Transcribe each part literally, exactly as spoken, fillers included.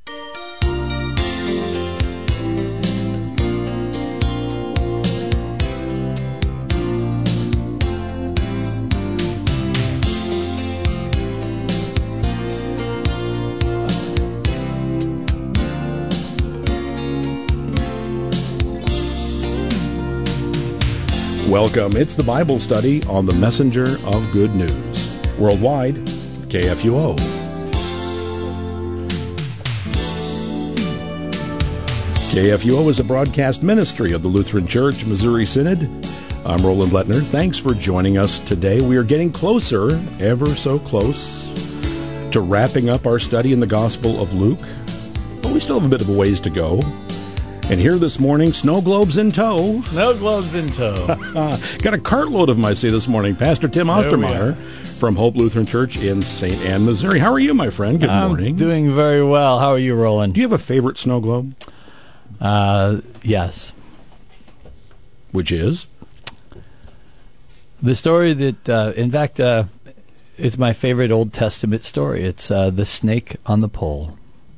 Welcome. It's the Bible study on the Messenger of Good News. Worldwide, K F U O. K F U O is a broadcast ministry of the Lutheran Church Missouri Synod. I'm Roland Lettner. Thanks for joining us today. We are getting closer, ever so close, to wrapping up our study in the Gospel of Luke. But we still have a bit of a ways to go. And here this morning, snow globes in tow. Snow globes in tow. Got a cartload of them, I see, this morning. Pastor Tim Ostermeyer from Hope Lutheran Church in Saint Anne, Missouri. How are you, my friend? Good I'm morning. Doing very well. How are you, Roland? Do you have a favorite snow globe? Uh, yes. Which is? The story that, uh, in fact, uh, it's my favorite Old Testament story. It's uh, the snake on the pole.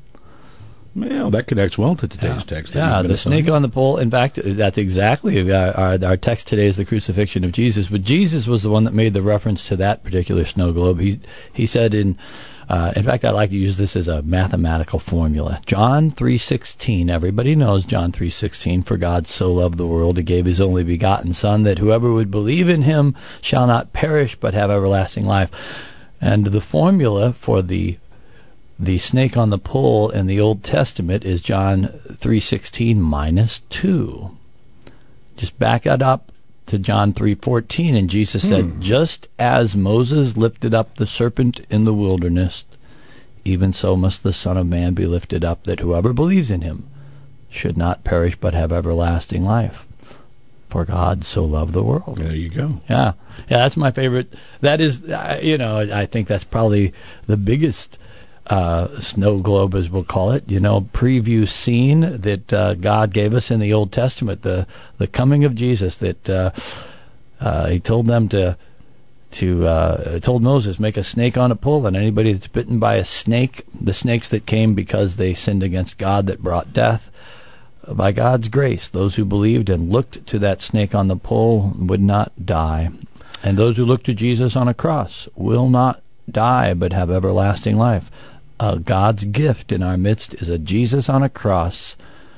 Well, that connects well to today's Yeah. text. Yeah, the snake on the pole. In fact, that's exactly our, our, our text today is the crucifixion of Jesus. But Jesus was the one that made the reference to that particular snow globe. He he said in, uh, in fact, I like to use this as a mathematical formula. John three sixteen. Everybody knows John three sixteen. For God so loved the world, he gave his only begotten Son, that whoever would believe in him shall not perish but have everlasting life. And the formula for the The snake on the pole in the Old Testament is John three sixteen minus two. Just back it up to John three fourteen, and Jesus hmm. said, just as Moses lifted up the serpent in the wilderness, even so must the Son of Man be lifted up, that whoever believes in him should not perish but have everlasting life. For God so loved the world. There you go. Yeah, yeah, that's my favorite. That is, uh, you know, I think that's probably the biggest Uh, snow globe, as we'll call it, you know, preview scene that uh, God gave us in the Old Testament, the the coming of Jesus. That uh, uh, He told them to to uh, told Moses, make a snake on a pole, and anybody that's bitten by a snake, the snakes that came because they sinned against God that brought death, by God's grace, those who believed and looked to that snake on the pole would not die, and those who look to Jesus on a cross will not die but have everlasting life. Uh, God's gift in our midst is a Jesus on a cross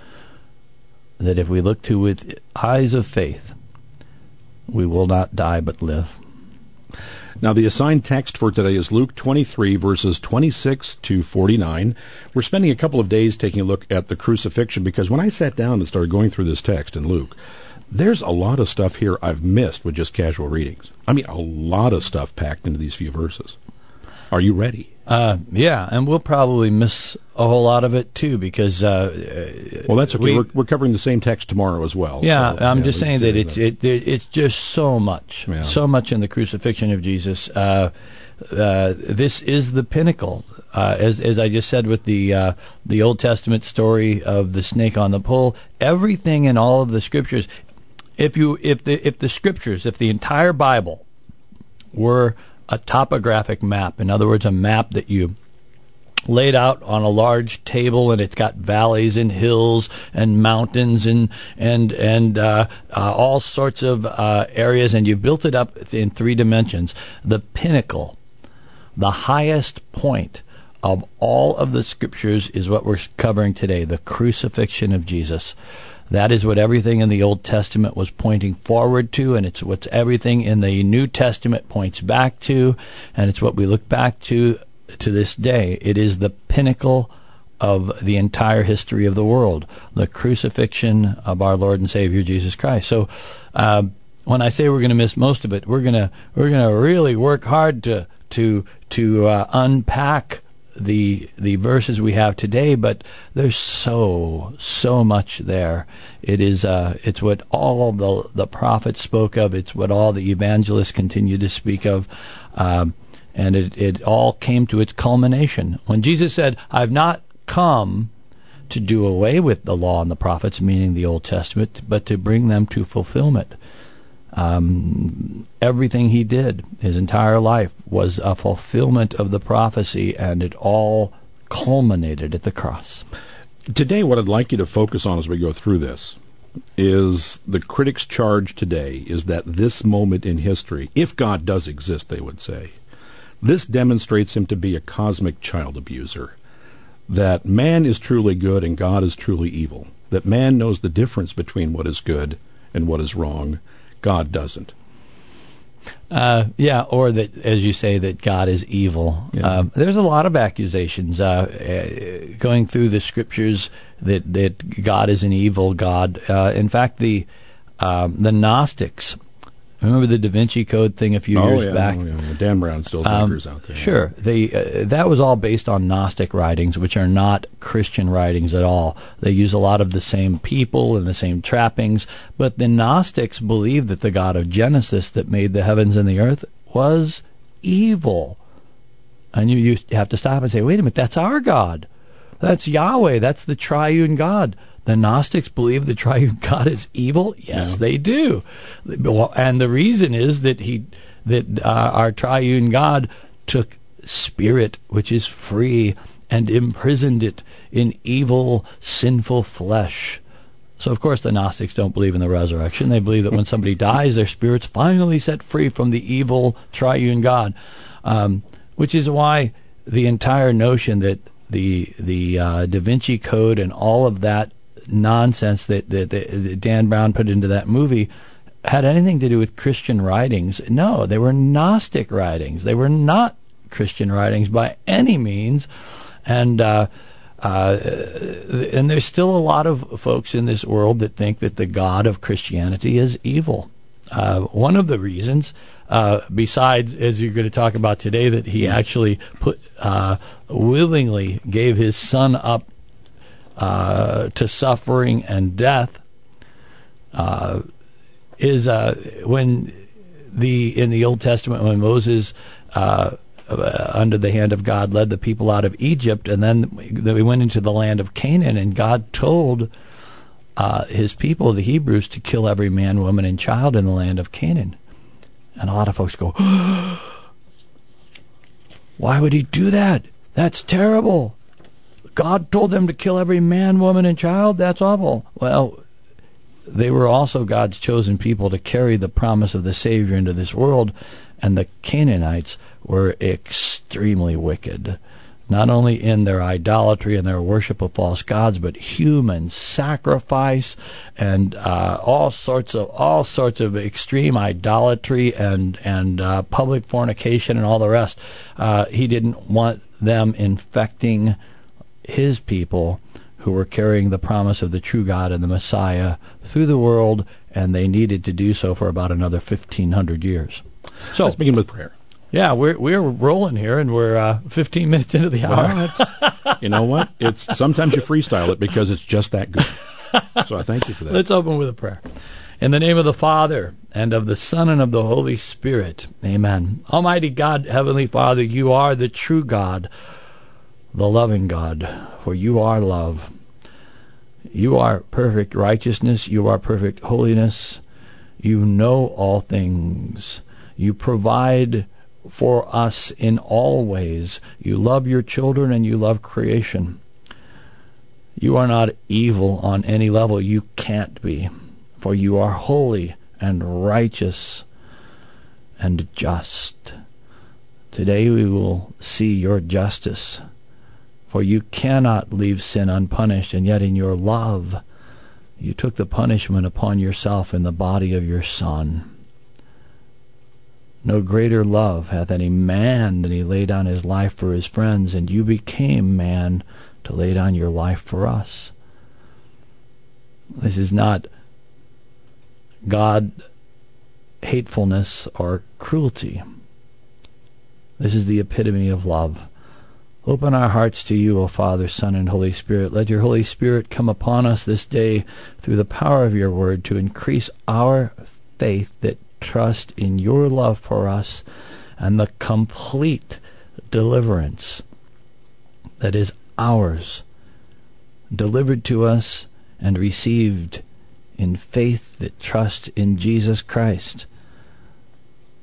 that if we look to with eyes of faith, we will not die but live. Now, the assigned text for today is Luke twenty-three, verses twenty-six to forty-nine. We're spending a couple of days taking a look at the crucifixion, because when I sat down and started going through this text in Luke, there's a lot of stuff here I've missed with just casual readings. I mean, a lot of stuff packed into these few verses. Are you ready? Uh, yeah, and we'll probably miss a whole lot of it, too, because... Uh, well, that's okay. We, we're, we're covering the same text tomorrow as well. Yeah, so, I'm yeah, just saying that it's it, it, it's just so much, yeah. so much in the crucifixion of Jesus. Uh, uh, this is the pinnacle. Uh, as as I just said with the uh, the Old Testament story of the snake on the pole, everything in all of the Scriptures, if you if the if the Scriptures, if the entire Bible were a topographic map, in other words, a map that you laid out on a large table, and it's got valleys and hills and mountains and and and uh, uh, all sorts of uh, areas, and you built it up in three dimensions. The pinnacle, the highest point of all of the Scriptures is what we're covering today, the crucifixion of Jesus. That is what everything in the Old Testament was pointing forward to, and it's what everything in the New Testament points back to, and it's what we look back to to this day. It is the pinnacle of the entire history of the world, the crucifixion of our Lord and Savior Jesus Christ. So, uh, when I say we're going to miss most of it, we're gonna we're gonna really work hard to to to uh, unpack the the verses we have today, but there's so so much there. It is uh it's what all the the prophets spoke of. It's what all the evangelists continue to speak of, um, and it it all came to its culmination when Jesus said, "I've not come to do away with the law and the prophets," meaning the Old Testament, but to bring them to fulfillment. Um, everything he did, his entire life, was a fulfillment of the prophecy, and it all culminated at the cross. Today, what I'd like you to focus on as we go through this is the critics' charge today is that this moment in history, if God does exist, they would say, this demonstrates him to be a cosmic child abuser, that man is truly good and God is truly evil, that man knows the difference between what is good and what is wrong. God doesn't. Uh, yeah, or that, as you say, that God is evil. Yeah. Um, there's a lot of accusations uh, uh, going through the scriptures that, that God is an evil God. Uh, in fact, the um, the Gnostics, remember the Da Vinci Code thing a few oh, years yeah, back? Oh, yeah. Dan Brown still lingers um, out there. Sure. They, uh, that was all based on Gnostic writings, which are not Christian writings at all. They use a lot of the same people and the same trappings, but the Gnostics believed that the God of Genesis that made the heavens and the earth was evil. And you, you have to stop and say, wait a minute, that's our God. That's Yahweh. That's the triune God. The Gnostics believe the triune God is evil. Yes, yeah. They do, and the reason is that he, that uh, our triune God took spirit, which is free, and imprisoned it in evil, sinful flesh. So, of course, the Gnostics don't believe in the resurrection. They believe that when somebody dies, their spirit's finally set free from the evil triune God, um, which is why the entire notion that the the uh, Da Vinci Code and all of that nonsense that, that, that Dan Brown put into that movie had anything to do with Christian writings. No, they were Gnostic writings. They were not Christian writings by any means. And uh, uh, and there's still a lot of folks in this world that think that the God of Christianity is evil. Uh, one of the reasons, uh, besides, as you're going to talk about today, that he actually put uh, willingly gave his son up Uh, to suffering and death, uh, is uh, when the in the Old Testament when Moses, uh, uh, under the hand of God, led the people out of Egypt, and then they went into the land of Canaan, and God told uh, his people, the Hebrews, to kill every man, woman, and child in the land of Canaan. And a lot of folks go, why would he do that? That's terrible. God told them to kill every man, woman, and child? That's awful. Well, they were also God's chosen people to carry the promise of the Savior into this world, and the Canaanites were extremely wicked, not only in their idolatry and their worship of false gods, but human sacrifice and uh, all sorts of all sorts of extreme idolatry and and uh, public fornication and all the rest. Uh, he didn't want them infecting his people who were carrying the promise of the true God and the Messiah through the world, and they needed to do so for about another fifteen hundred years. So let's begin with prayer. Yeah, we're we're rolling here, and we're uh, fifteen minutes into the hour. Well, it's, you know what? It's sometimes you freestyle it because it's just that good. So I thank you for that. Let's open with a prayer. In the name of the Father, and of the Son, and of the Holy Spirit. Amen. Almighty God, Heavenly Father, you are the true God, the loving God, for you are love. You are perfect righteousness. You are perfect holiness. You know all things. You provide for us in all ways. You love your children and you love creation. You are not evil on any level. You can't be, for you are holy and righteous and just. Today we will see your justice. For you cannot leave sin unpunished, and yet in your love you took the punishment upon yourself in the body of your Son. No greater love hath any man than he laid down his life for his friends, and you became man to lay down your life for us. This is not God hatefulness or cruelty. This is the epitome of love. Open our hearts to you, O Father, Son, and Holy Spirit. Let your Holy Spirit come upon us this day through the power of your word to increase our faith that trust in your love for us and the complete deliverance that is ours, delivered to us and received in faith that trust in Jesus Christ,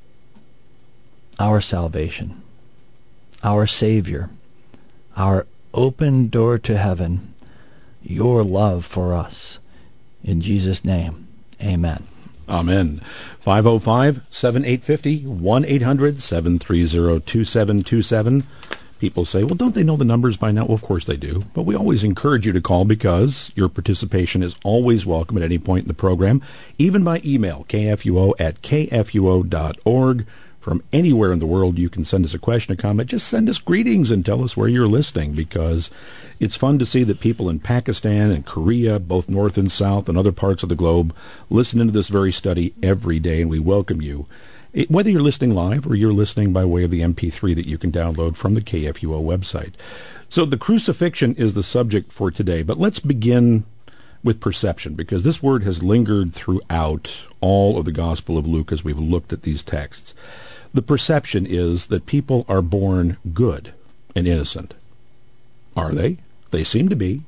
our salvation, our Savior, our open door to heaven, your love for us. In Jesus' name, amen. Amen. five oh five, seven eight five oh, one eight hundred, seven three zero, two seven two seven. People say, well, don't they know the numbers by now? Well, of course they do. But we always encourage you to call because your participation is always welcome at any point in the program, even by email, k f u o at k f u o dot org. From anywhere in the world, you can send us a question, a comment. Just send us greetings and tell us where you're listening, because it's fun to see that people in Pakistan and Korea, both north and south and other parts of the globe, listen into this very study every day, and we welcome you. It, whether you're listening live or you're listening by way of the M P three that you can download from the K F U O website. So the crucifixion is the subject for today, but let's begin with perception, because this word has lingered throughout all of the Gospel of Luke as we've looked at these texts. The perception is that people are born good and innocent. Are they? They seem to be.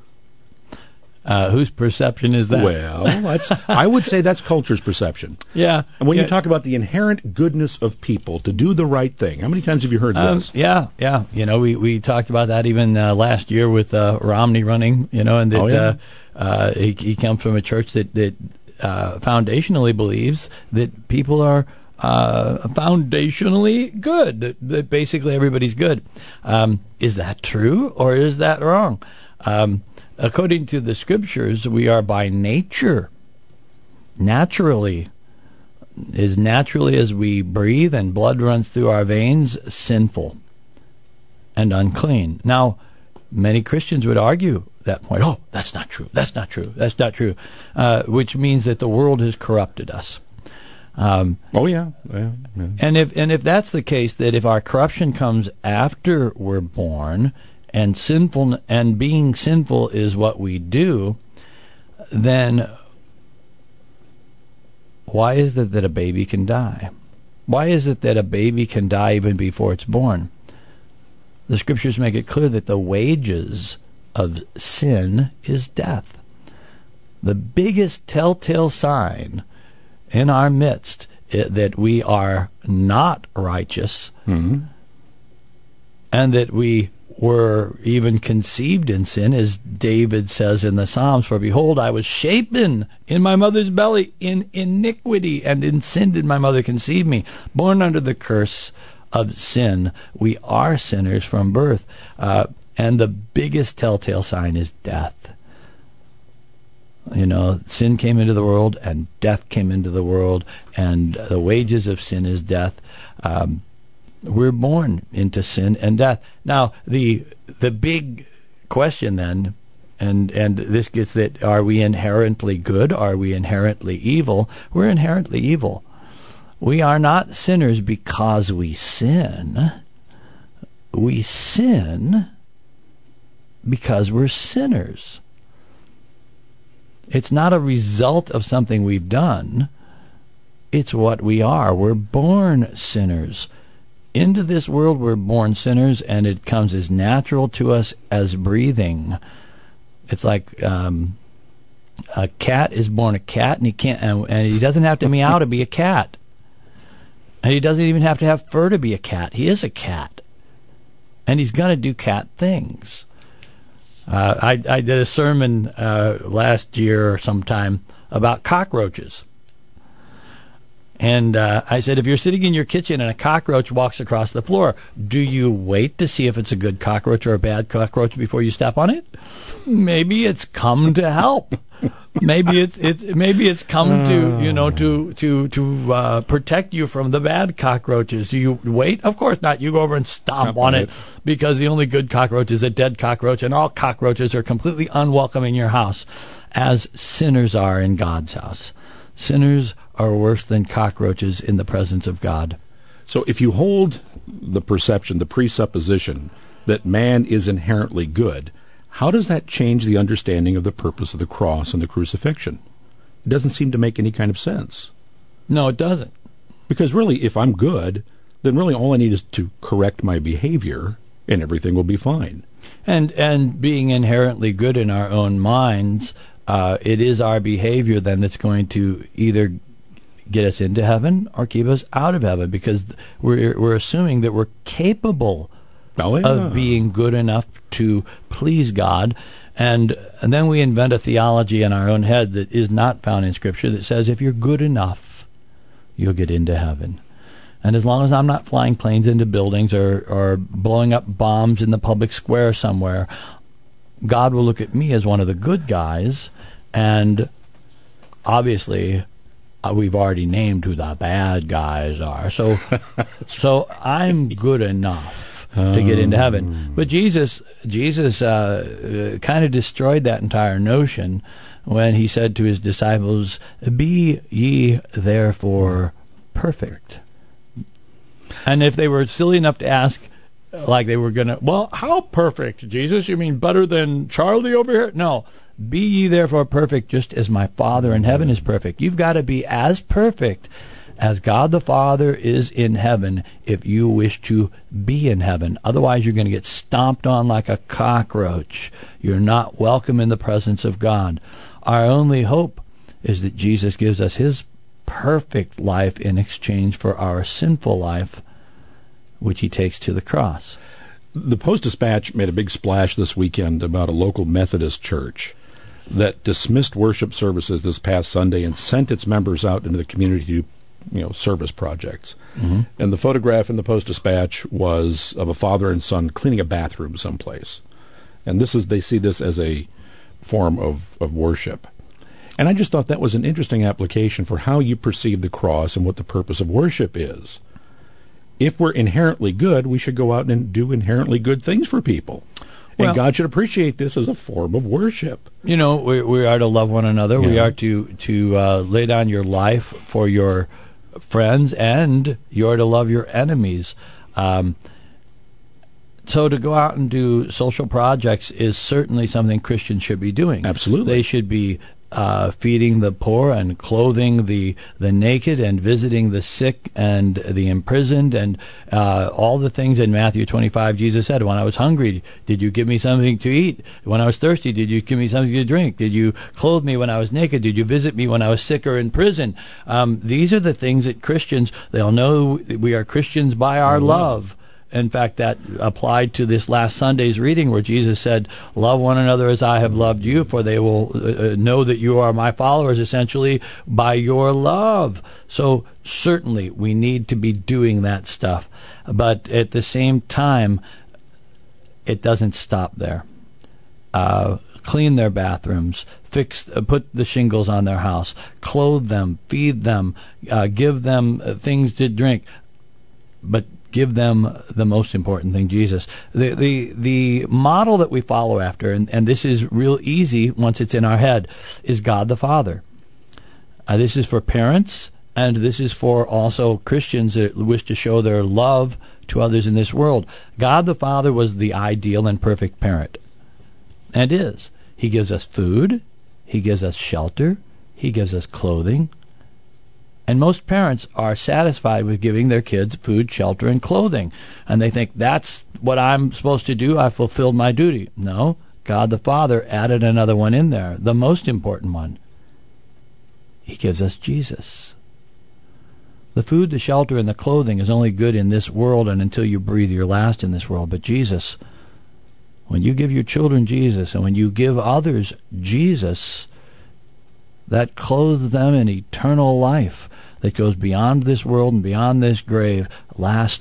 Uh, whose perception is that? Well, that's, I would say that's culture's perception. Yeah. And when yeah. you talk about the inherent goodness of people to do the right thing, how many times have you heard um, this? Yeah, yeah. You know, we, we talked about that even uh, last year with uh, Romney running, you know, and that oh, yeah. uh, uh, he, he comes from a church that, that uh, foundationally believes that people are Uh, foundationally good, that, that basically everybody's good. Um, is that true or is that wrong? Um, according to the scriptures, we are by nature, naturally, as naturally as we breathe and blood runs through our veins, sinful and unclean. Now, many Christians would argue that point, oh, that's not true, that's not true, that's not true, uh, which means that the world has corrupted us. Um, oh yeah. Yeah, yeah. And if and if that's the case, that if our corruption comes after we're born, and sinful and being sinful is what we do, then why is it that a baby can die? Why is it that a baby can die even before it's born? The scriptures make it clear that the wages of sin is death. The biggest telltale sign in our midst it, that we are not righteous, mm-hmm. and that we were even conceived in sin, as David says in the Psalms, for behold, I was shapen in my mother's belly, in iniquity, and in sin did my mother conceive me. Born under the curse of sin, we are sinners from birth, uh, and the biggest telltale sign is death. You know, sin came into the world, and death came into the world, and the wages of sin is death. Um, we're born into sin and death. Now, the the big question then, and and this gets that, are we inherently good? Are we inherently evil? We're inherently evil. We are not sinners because we sin. We sin because we're sinners. It's not a result of something we've done. It's what we are. We're born sinners. Into this world we're born sinners, and it comes as natural to us as breathing. It's like um, a cat is born a cat, and he can't, and, and he doesn't have to meow to be a cat. And he doesn't even have to have fur to be a cat. He is a cat. And he's going to do cat things. Uh, I, I did a sermon uh, last year or sometime about cockroaches. And uh, I said, if you're sitting in your kitchen and a cockroach walks across the floor, do you wait to see if it's a good cockroach or a bad cockroach before you step on it? Maybe it's come to help. Maybe it's it's maybe it's come to you know to to to uh, protect you from the bad cockroaches. Do you wait? Of course not. You go over and stomp on it, because the only good cockroach is a dead cockroach, and all cockroaches are completely unwelcome in your house, as sinners are in God's house. Sinners are worse than cockroaches in the presence of God. So if you hold the perception, the presupposition that man is inherently good, how does that change the understanding of the purpose of the cross and the crucifixion? It doesn't seem to make any kind of sense. No, it doesn't. Because really, if I'm good, then really all I need is to correct my behavior, and everything will be fine. And and being inherently good in our own minds, uh, it is our behavior then that's going to either get us into heaven or keep us out of heaven, because we're we're assuming that we're capable oh, yeah. of being good enough to please God. And, and then we invent a theology in our own head that is not found in Scripture that says if you're good enough, you'll get into heaven. And as long as I'm not flying planes into buildings or, or blowing up bombs in the public square somewhere, God will look at me as one of the good guys. And obviously, uh, we've already named who the bad guys are. So, so I'm good enough to get into heaven. But Jesus, Jesus uh, uh, kind of destroyed that entire notion when he said to his disciples, "Be ye therefore perfect." And if they were silly enough to ask, like they were going to, well, how perfect, Jesus? You mean better than Charlie over here? No. Be ye therefore perfect, just as my Father in heaven is perfect. You've got to be as perfect as God the Father is in heaven if you wish to be in heaven. Otherwise, you're going to get stomped on like a cockroach. You're not welcome in the presence of God. Our only hope is that Jesus gives us his perfect life in exchange for our sinful life, which he takes to the cross. The Post-Dispatch made a big splash this weekend about a local Methodist church that dismissed worship services this past Sunday and sent its members out into the community to do, you know, service projects. Mm-hmm. And the photograph in the Post-Dispatch was of a father and son cleaning a bathroom someplace. And this is, they see this as a form of, of worship. And I just thought that was an interesting application for how you perceive the cross and what the purpose of worship is. If we're inherently good, we should go out and do inherently good things for people. Well, and God should appreciate this as a form of worship. You know, we, we are to love one another. Yeah. We are to, to uh, lay down your life for your friends, and you are to love your enemies. Um, so to go out and do social projects is certainly something Christians should be doing. Absolutely. They should be Uh, feeding the poor and clothing the, the naked and visiting the sick and the imprisoned and uh, all the things in Matthew twenty-five. Jesus said, when I was hungry, did you give me something to eat? When I was thirsty, did you give me something to drink? Did you clothe me when I was naked? Did you visit me when I was sick or in prison? Um, these are the things that Christians, they'll know we are Christians by our mm-hmm. love. In fact, that applied to this last Sunday's reading where Jesus said, love one another as I have loved you, for they will uh, know that you are my followers, essentially, by your love. So certainly we need to be doing that stuff. But at the same time, it doesn't stop there. Uh, clean their bathrooms, fix, uh, put the shingles on their house, clothe them, feed them, uh, give them uh, things to drink. But give them the most important thing, Jesus. The the the model that we follow after, and, and this is real easy once it's in our head, is God the Father. Uh, this is for parents, and this is for also Christians that wish to show their love to others in this world. God the Father was the ideal and perfect parent, and is. He gives us food, he gives us shelter, he gives us clothing. And most parents are satisfied with giving their kids food, shelter, and clothing. And they think, that's what I'm supposed to do. I fulfilled my duty. No, God the Father added another one in there, the most important one. He gives us Jesus. The food, the shelter, and the clothing is only good in this world and until you breathe your last in this world. But Jesus, when you give your children Jesus, and when you give others Jesus, that clothes them in eternal life that goes beyond this world and beyond this grave, last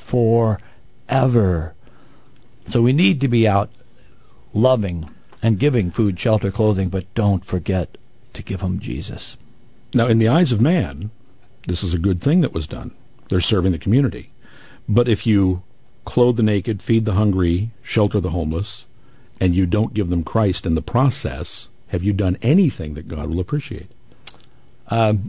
forever. So we need to be out loving and giving food, shelter, clothing, but don't forget to give them Jesus. Now, in the eyes of man, this is a good thing that was done. They're serving the community. But if you clothe the naked, feed the hungry, shelter the homeless, and you don't give them Christ in the process, have you done anything that God will appreciate? Um,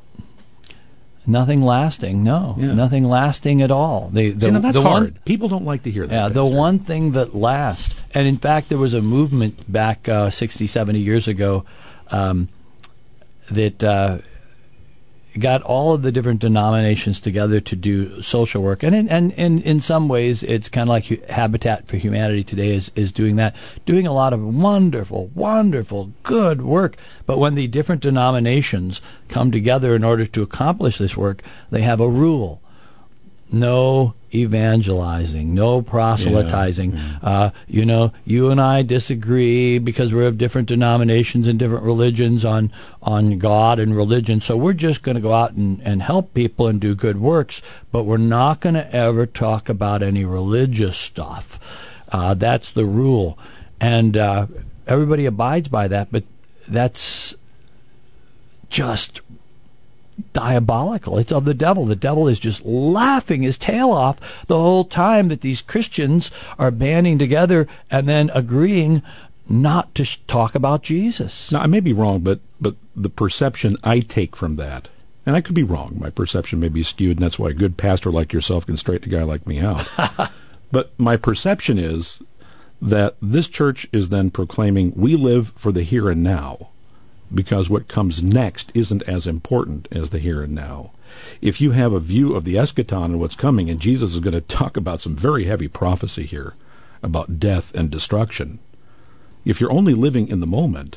nothing lasting, no. Yeah. Nothing lasting at all. The, the, See, now that's the hard. One, People don't like to hear that. Yeah, the one thing that lasts, and in fact there was a movement back uh, sixty, seventy years ago um, that uh, got all of the different denominations together to do social work. And in, and, and in some ways, it's kind of like Habitat for Humanity today is, is doing that, doing a lot of wonderful, wonderful, good work. But when the different denominations come together in order to accomplish this work, they have a rule. no evangelizing, no proselytizing. Yeah, yeah. Uh, you know, you and I disagree because we're of different denominations and different religions on on God and religion. So we're just going to go out and, and help people and do good works, but we're not going to ever talk about any religious stuff. Uh, that's the rule. And uh, everybody abides by that, but that's just diabolical. It's of the devil. The devil is just laughing his tail off the whole time that these Christians are banding together and then agreeing not to sh- talk about Jesus. Now, I may be wrong, but but the perception I take from that, and I could be wrong, my perception may be skewed, and that's why a good pastor like yourself can straighten a guy like me out. But my perception is that this church is then proclaiming we live for the here and now, because what comes next isn't as important as the here and now. If you have a view of the eschaton and what's coming, and Jesus is going to talk about some very heavy prophecy here about death and destruction, if you're only living in the moment.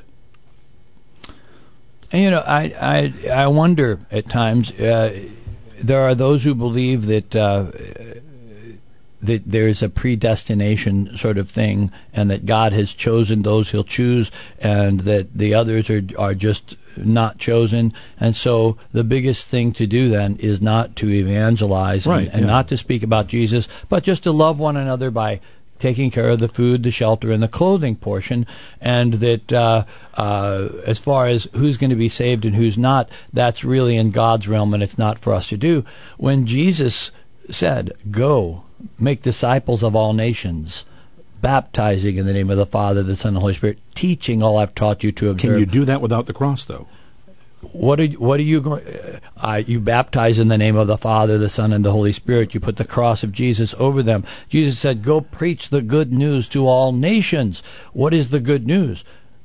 And, you know, I, I, I wonder at times, uh, there are those who believe that uh, that there's a predestination sort of thing, and that God has chosen those he'll choose, and that the others are are just not chosen. And so the biggest thing to do then is not to evangelize and, right, and yeah. not to speak about Jesus, but just to love one another by taking care of the food, the shelter, and the clothing portion. And that uh, uh, as far as who's going to be saved and who's not, that's really in God's realm, and it's not for us to do. When Jesus said, "Go, make disciples of all nations, baptizing in the name of the Father, the Son, and the Holy Spirit, teaching all I've taught you to observe." Can you do that without the cross, though? What are what are you going? Uh, you baptize in the name of the Father, the Son, and the Holy Spirit. You put the cross of Jesus over them. Jesus said, "Go preach the good news to all nations." What is the good news?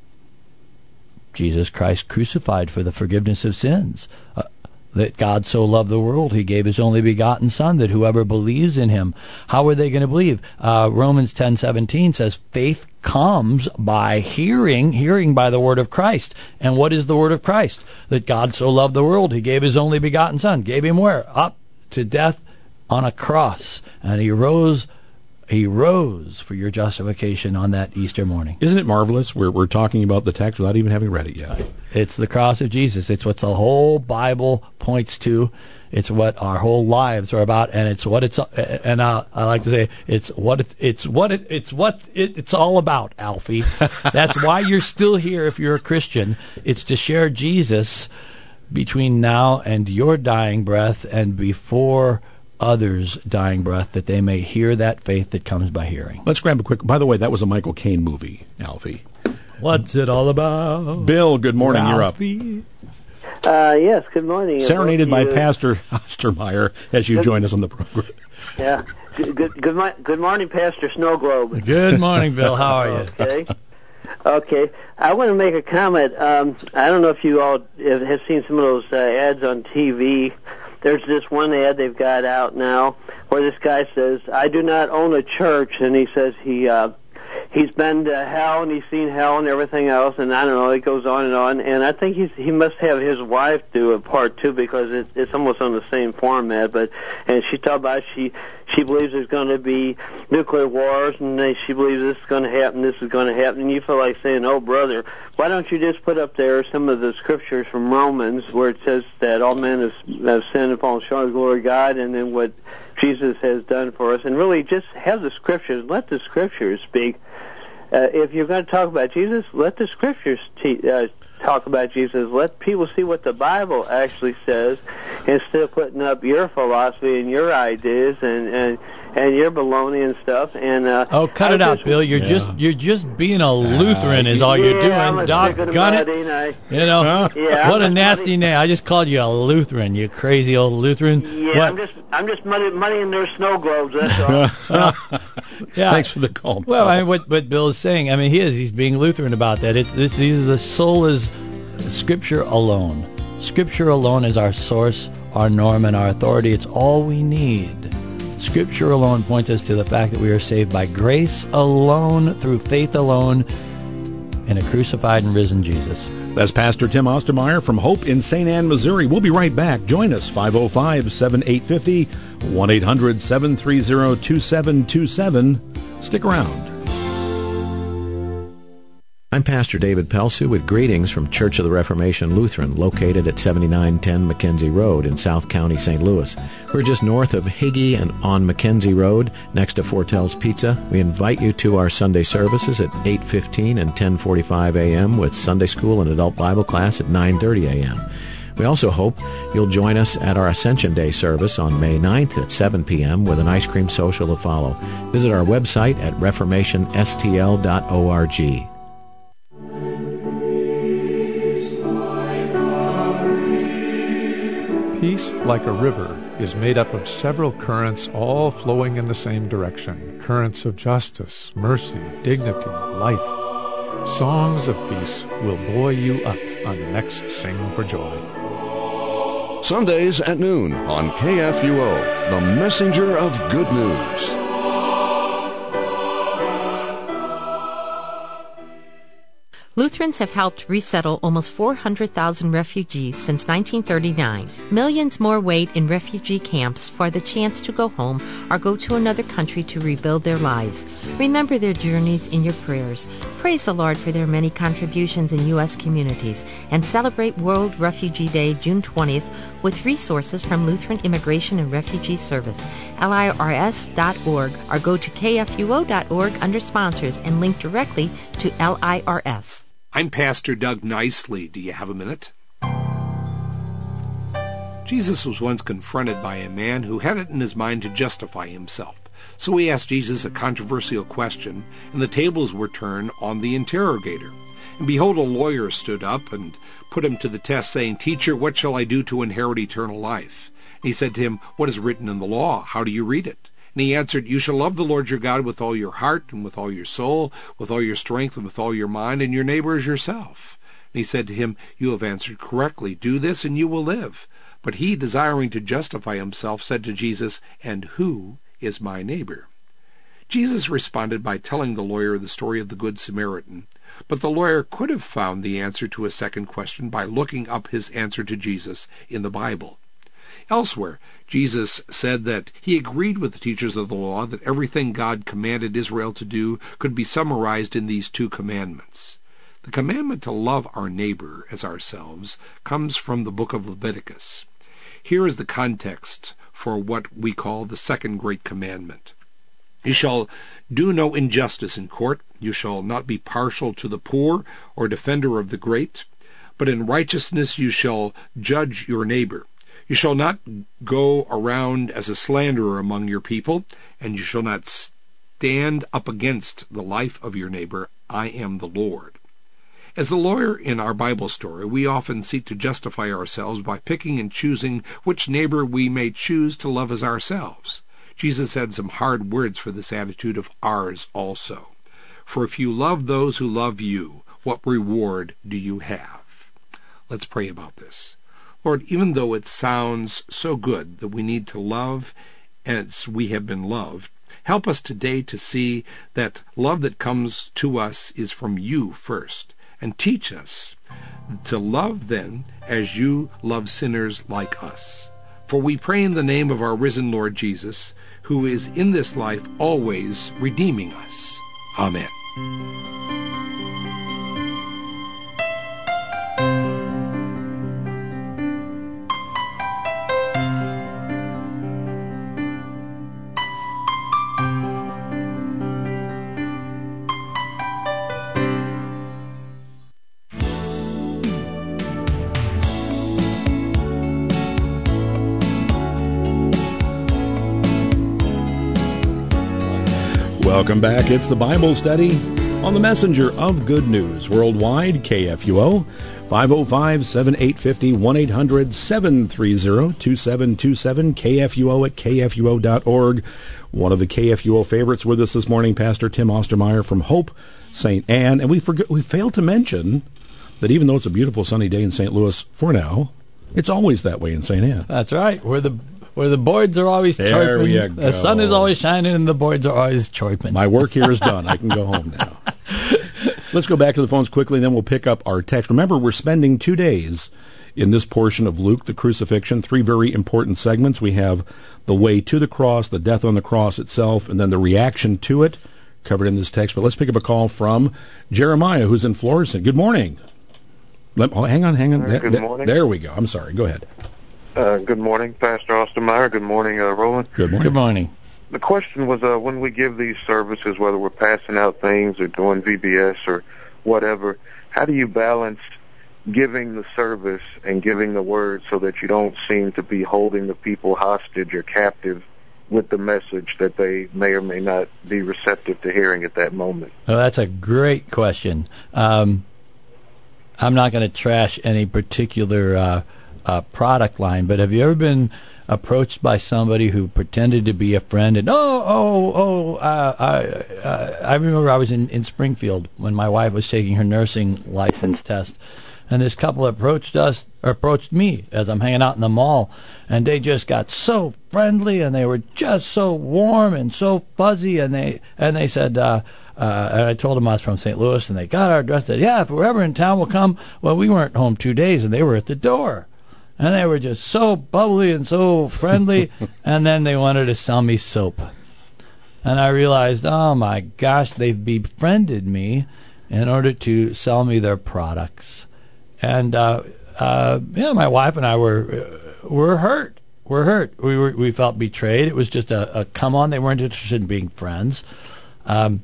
Jesus Christ crucified for the forgiveness of sins. Uh, that God so loved the world, he gave his only begotten Son, that whoever believes in him. How are they going to believe? Uh, Romans ten seventeen says, faith comes by hearing, hearing by the word of Christ. And what is the word of Christ? That God so loved the world, he gave his only begotten Son. Gave him where? Up to death on a cross. And he rose He rose for your justification on that Easter morning. Isn't it marvelous? We're, we're talking about the text without even having read it yet. It's the cross of Jesus. It's what the whole Bible points to. It's what our whole lives are about, and it's what it's. And I, I like to say, it's what it, it's what it, it's what it, it's all about, Alfie. That's why you're still here if you're a Christian. It's to share Jesus between now and your dying breath, and before others' dying breath, that they may hear that faith that comes by hearing. Let's grab a quick... By the way, that was a Michael Caine movie, Alfie. What's it all about? Bill, good morning. Alfie. You're up. Uh, yes, good morning. Serenaded by you. Pastor Ostermeyer as you good, join us on the program. Yeah. Good, good, good, mo- good morning, Pastor Snowglobe. Good morning, Bill. How are you? Okay. Okay. I want to make a comment. Um, I don't know if you all have, have seen some of those uh, ads on T V. There's this one ad they've got out now where this guy says, "I do not own a church," and he says he uh, he's been to hell and he's seen hell and everything else, and I don't know, it goes on and on. And I think he's he must have his wife do a part too, because it, it's almost on the same format. But and she talked about she she believes there's going to be nuclear wars, and they, she believes this is going to happen, this is going to happen, and you feel like saying, "Oh, brother, why don't you just put up there some of the scriptures from Romans where it says that all men have, have sinned and fallen short of the glory of God, and then what Jesus has done for us," and really just have the scriptures, let the scriptures speak. Uh, if you're going to talk about Jesus, let the scriptures te- uh, talk about Jesus. Let people see what the Bible actually says, instead of putting up your philosophy and your ideas and and, and your baloney and stuff. And uh, oh, cut I it out, just, Bill. You're yeah. just you're just being a Lutheran, uh, is all yeah, you're doing. I'm a Doggone it. I, You know, huh? yeah, what I'm a nasty muddy. name. I just called you a Lutheran, you crazy old Lutheran. Yeah, what? I'm just I'm just muddy, muddying their snow globes. That's all. Yeah. Thanks for the call. Well, I mean, what what Bill is saying, I mean, he is he's being Lutheran about that. It's this, these are the soul is Scripture alone. Scripture alone is our source, our norm, and our authority. It's all we need. Scripture alone points us to the fact that we are saved by grace alone, through faith alone, in a crucified and risen Jesus. That's Pastor Tim Ostermeyer from Hope in Saint Ann, Missouri. We'll be right back. Join us, five oh five, seven eight five oh, one eight hundred seven three zero two seven two seven. Stick around. I'm Pastor David Pelsu with greetings from Church of the Reformation Lutheran, located at seventy-nine ten Mackenzie Road in South County, Saint Louis. We're just north of Higgy and on Mackenzie Road, next to Fortel's Pizza. We invite you to our Sunday services at eight fifteen and ten forty-five a.m. with Sunday School and Adult Bible Class at nine thirty a.m. We also hope you'll join us at our Ascension Day service on May ninth at seven p.m. with an ice cream social to follow. Visit our website at reformation s t l dot org. Peace, like a river, is made up of several currents all flowing in the same direction. Currents of justice, mercy, dignity, life. Songs of peace will buoy you up on the next Sing for Joy. Sundays at noon on K F U O, the messenger of good news. Lutherans have helped resettle almost four hundred thousand refugees since nineteen thirty-nine. Millions more wait in refugee camps for the chance to go home or go to another country to rebuild their lives. Remember their journeys in your prayers. Praise the Lord for their many contributions in U S communities, and celebrate World Refugee Day June twentieth with resources from Lutheran Immigration and Refugee Service, L I R S dot org, or go to K F U O dot org under sponsors and link directly to L I R S. I'm Pastor Doug Nicely. Do you have a minute? Jesus was once confronted by a man who had it in his mind to justify himself. So he asked Jesus a controversial question, and the tables were turned on the interrogator. And behold, a lawyer stood up and put him to the test, saying, "Teacher, what shall I do to inherit eternal life?" And he said to him, "What is written in the law? How do you read it?" And he answered, "You shall love the Lord your God with all your heart, and with all your soul, with all your strength, and with all your mind, and your neighbor as yourself." And he said to him, "You have answered correctly. Do this, and you will live." But he, desiring to justify himself, said to Jesus, "And who is my neighbor?" Jesus responded by telling the lawyer the story of the Good Samaritan. But the lawyer could have found the answer to his second question by looking up his answer to Jesus in the Bible. Elsewhere, Jesus said that he agreed with the teachers of the law that everything God commanded Israel to do could be summarized in these two commandments. The commandment to love our neighbor as ourselves comes from the book of Leviticus. Here is the context for what we call the second great commandment. You shall do no injustice in court. You shall not be partial to the poor or defender of the great, but in righteousness you shall judge your neighbor. You shall not go around as a slanderer among your people, and you shall not stand up against the life of your neighbor. I am the Lord. As the lawyer in our Bible story, we often seek to justify ourselves by picking and choosing which neighbor we may choose to love as ourselves. Jesus had some hard words for this attitude of ours also. For if you love those who love you, what reward do you have? Let's pray about this. Lord, even though it sounds so good that we need to love as we have been loved, help us today to see that love that comes to us is from you first, and teach us to love then as you love sinners like us. For we pray in the name of our risen Lord Jesus, who is in this life always redeeming us. Amen. Welcome back. It's the Bible study on the Messenger of Good News worldwide, K F U O, five oh five, seven eight five oh, one eight hundred seven three oh two seven two seven, K F U O at K F U O dot org. One of the K F U O favorites with us this morning, Pastor Tim Ostermeyer from Hope, Saint Anne. And we forget, we failed to mention that even though it's a beautiful sunny day in Saint Louis for now, it's always that way in Saint Anne. That's right. We're the Where the boards are always there chirping. You go. The sun is always shining and the boards are always chirping. My work here is done. I can go home now. Let's go back to the phones quickly, and then we'll pick up our text. Remember, we're spending two days in this portion of Luke, the crucifixion, three very important segments. We have the way to the cross, the death on the cross itself, and then the reaction to it, covered in this text. But let's pick up a call from Jeremiah, who's in Florissant. Good morning. Let, oh, hang on, hang on. Uh, good Th- morning. There we go. I'm sorry. Go ahead. Uh, good morning, Pastor Ostermeyer. Good morning, uh, Roland. Good morning. Good morning. The question was, uh, when we give these services, whether we're passing out things or doing V B S or whatever, how do you balance giving the service and giving the word so that you don't seem to be holding the people hostage or captive with the message that they may or may not be receptive to hearing at that moment? Oh, that's a great question. Um, I'm not going to trash any particular uh, uh, product line, but have you ever been approached by somebody who pretended to be a friend and, oh, oh, oh, uh, I, uh, I remember I was in, in Springfield when my wife was taking her nursing license test, and this couple approached us, or approached me as I'm hanging out in the mall, and they just got so friendly, and they were just so warm and so fuzzy, and they and they said, uh, uh, and I told them I was from Saint Louis, and they got our address, said, yeah, if we're ever in town, we'll come. Well, we weren't home two days, and they were at the door. And they were just so bubbly and so friendly, and then they wanted to sell me soap. And I realized, oh my gosh, they've befriended me in order to sell me their products. And uh, uh, yeah, my wife and I were uh, were hurt. We're hurt. We were we felt betrayed. It was just a, a come on. They weren't interested in being friends. Um,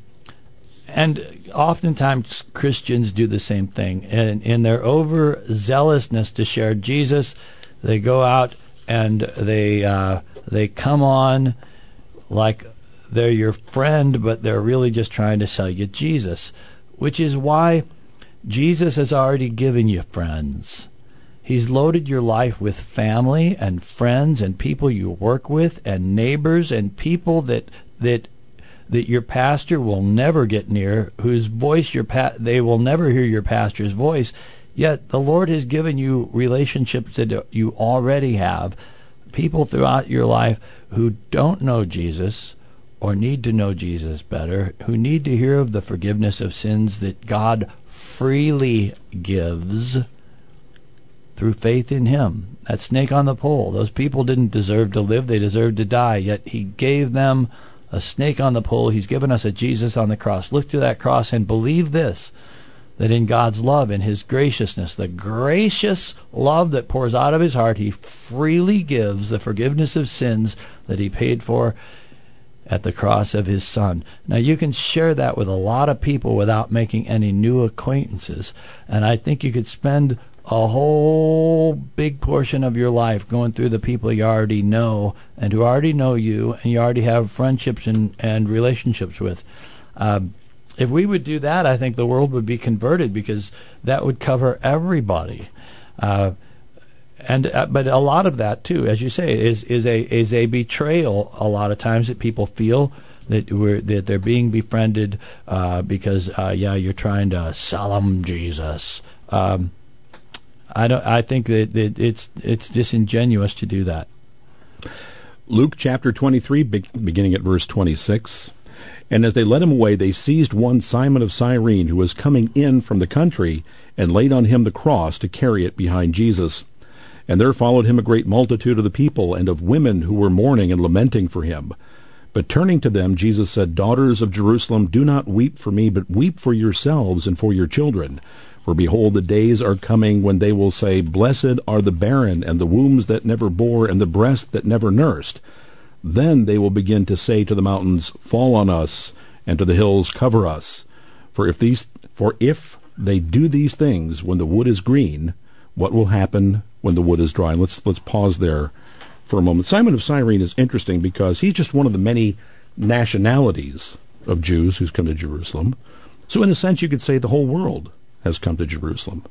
and oftentimes Christians do the same thing. And in their overzealousness to share Jesus, they go out and they uh, they come on like they're your friend, but they're really just trying to sell you Jesus, which is why Jesus has already given you friends. He's loaded your life with family and friends and people you work with and neighbors and people that that that your pastor will never get near, whose voice your pa- they will never hear your pastor's voice. Yet the Lord has given you relationships that you already have, people throughout your life who don't know Jesus or need to know Jesus better, who need to hear of the forgiveness of sins that God freely gives through faith in him. That snake on the pole, those people didn't deserve to live, they deserved to die, yet he gave them a snake on the pole. He's given us a Jesus on the cross. Look to that cross and believe this, that in God's love, in his graciousness, the gracious love that pours out of his heart, he freely gives the forgiveness of sins that he paid for at the cross of his Son. Now, you can share that with a lot of people without making any new acquaintances, and I think you could spend a whole big portion of your life going through the people you already know and who already know you and you already have friendships and, and relationships with. Um, if we would do that, I think the world would be converted, because that would cover everybody. Uh, and uh, but a lot of that too, as you say, is is a is a betrayal. A lot of times that people feel that we're that they're being befriended uh, because uh, yeah, you're trying to sell them Jesus. Um, I don't. I think that, that it's it's disingenuous to do that. Luke chapter twenty-three, be- beginning at verse twenty-six. And as they led him away, they seized one Simon of Cyrene, who was coming in from the country, and laid on him the cross to carry it behind Jesus. And there followed him a great multitude of the people, and of women who were mourning and lamenting for him. But turning to them, Jesus said, Daughters of Jerusalem, do not weep for me, but weep for yourselves and for your children. For behold, the days are coming when they will say, Blessed are the barren, and the wombs that never bore, and the breast that never nursed. Then they will begin to say to the mountains, Fall on us, and to the hills, Cover us. For if these, for if they do these things when the wood is green, what will happen when the wood is dry? And let's let's pause there for a moment. Simon of Cyrene is interesting because he's just one of the many nationalities of Jews who's come to Jerusalem. So in a sense, you could say the whole world has come to Jerusalem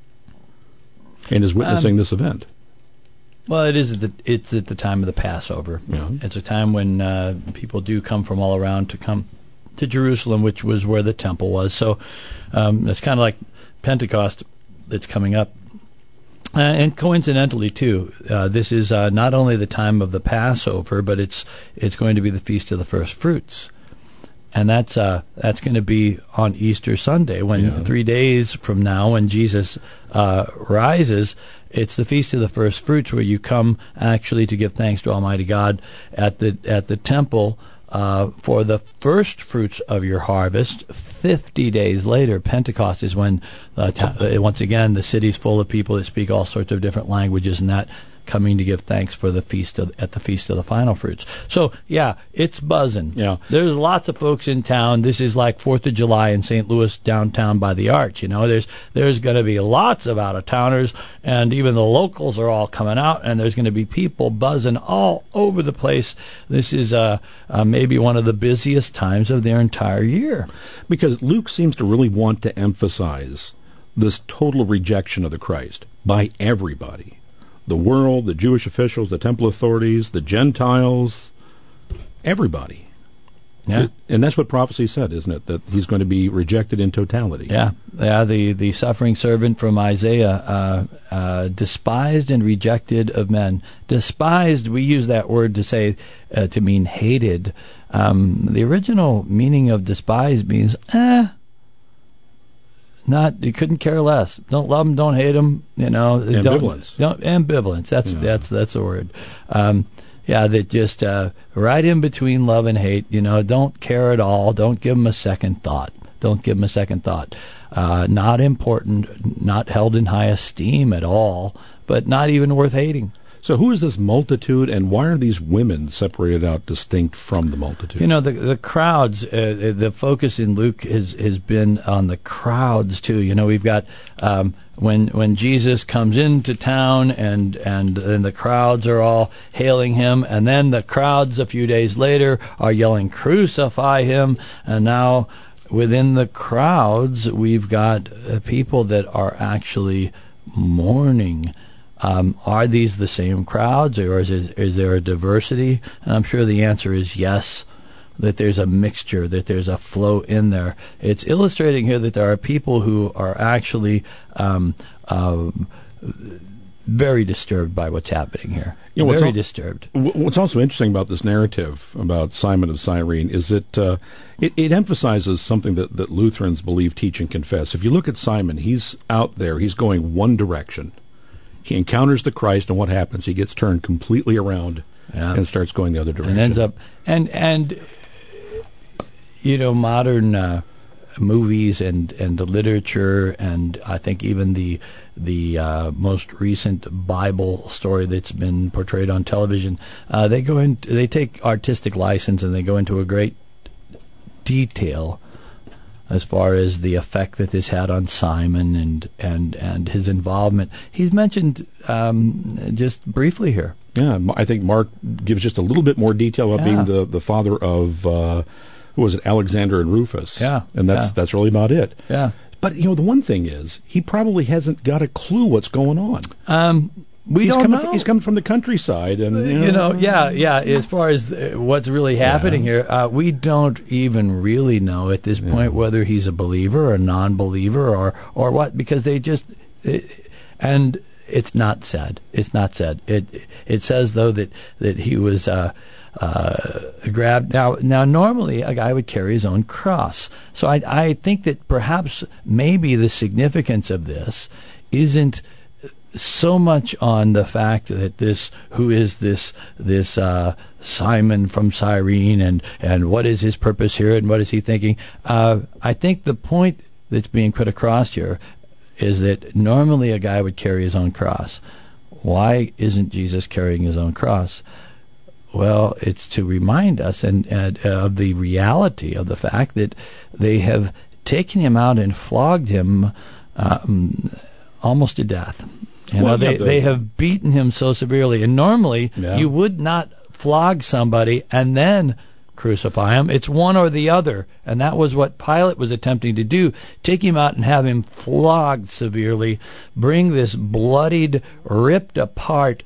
and is witnessing um, this event. Well, it is. At the, it's at the time of the Passover. Yeah. It's a time when uh, people do come from all around to come to Jerusalem, which was where the temple was. So um, it's kind of like Pentecost that's coming up. Uh, and coincidentally, too, uh, this is uh, not only the time of the Passover, but it's it's going to be the Feast of the First Fruits. And that's uh, that's going to be on Easter Sunday, when yeah. three days from now, when Jesus uh, rises. It's the Feast of the First Fruits, where you come actually to give thanks to Almighty God at the at the temple uh, for the first fruits of your harvest. Fifty days later, Pentecost is when uh, t- once again the city's full of people that speak all sorts of different languages, and that coming to give thanks for the feast of, at the Feast of the Final Fruits. So, yeah, it's buzzing. Yeah. There's lots of folks in town. This is like fourth of July in Saint Louis, downtown by the Arch. You know, there's there's going to be lots of out-of-towners, and even the locals are all coming out, and there's going to be people buzzing all over the place. This is uh, uh, maybe one of the busiest times of their entire year. Because Luke seems to really want to emphasize this total rejection of the Christ by everybody. The world, the Jewish officials, the temple authorities, the Gentiles, everybody. Yeah. And that's what prophecy said, isn't it? That he's going to be rejected in totality. Yeah. Yeah. The, the suffering servant from Isaiah, uh, uh, despised and rejected of men. Despised, we use that word to say, uh, to mean hated. Um, the original meaning of despised means, eh, Not you couldn't care less. Don't love them, don't hate them. You know, ambivalence. Don't, don't, ambivalence. That's yeah. that's that's a word. Um, yeah, that just uh, right in between love and hate. You know, don't care at all. Don't give them a second thought. Don't give them a second thought. Uh, not important. Not held in high esteem at all. But not even worth hating. So who is this multitude, and why are these women separated out distinct from the multitude? You know, the the crowds, uh, the focus in Luke has, has been on the crowds, too. You know, we've got um, when when Jesus comes into town, and, and, and the crowds are all hailing him, and then the crowds a few days later are yelling, "Crucify him!" And now within the crowds, we've got uh, people that are actually mourning. Um, are these the same crowds, or is, it, is there a diversity? And I'm sure the answer is yes, that there's a mixture, that there's a flow in there. It's illustrating here that there are people who are actually um, uh, very disturbed by what's happening here. You know, very al- disturbed. What's also interesting about this narrative about Simon of Cyrene is that uh, it, it emphasizes something that, that Lutherans believe, teach, and confess. If you look at Simon, he's out there, he's going one direction. He encounters the Christ, and what happens? He gets turned completely around yeah. and starts going the other direction. And ends up, and and you know, modern uh, movies and and the literature, and I think even the the uh, most recent Bible story that's been portrayed on television, uh, they go in, they take artistic license, and they go into a great detail as far as the effect that this had on Simon and and, and his involvement. He's mentioned um, just briefly here. Yeah, I think Mark gives just a little bit more detail about yeah. being the, the father of, uh, who was it, Alexander and Rufus. Yeah. And that's yeah. that's really about it. Yeah. But, you know, the one thing is, he probably hasn't got a clue what's going on. Um We he's don't coming know. From, he's coming from the countryside, and you know, you know yeah, yeah. As far as uh, what's really happening yeah. here, uh, we don't even really know at this point yeah. whether he's a believer or a non-believer or or what, because they just it, and it's not said. It's not said. It it says though that that he was uh, uh, grabbed. Now now normally a guy would carry his own cross, so I I think that perhaps maybe the significance of this isn't so much on the fact that this, who is this this uh, Simon from Cyrene, and, and what is his purpose here, and what is he thinking? Uh, I think the point that's being put across here is that normally a guy would carry his own cross. Why isn't Jesus carrying his own cross? Well, it's to remind us and, and uh, of the reality of the fact that they have taken him out and flogged him um, almost to death. You well, know, they, yeah, the, they have beaten him so severely. And normally, yeah. you would not flog somebody and then crucify him. It's one or the other. And that was what Pilate was attempting to do. Take him out and have him flogged severely. Bring this bloodied, ripped apart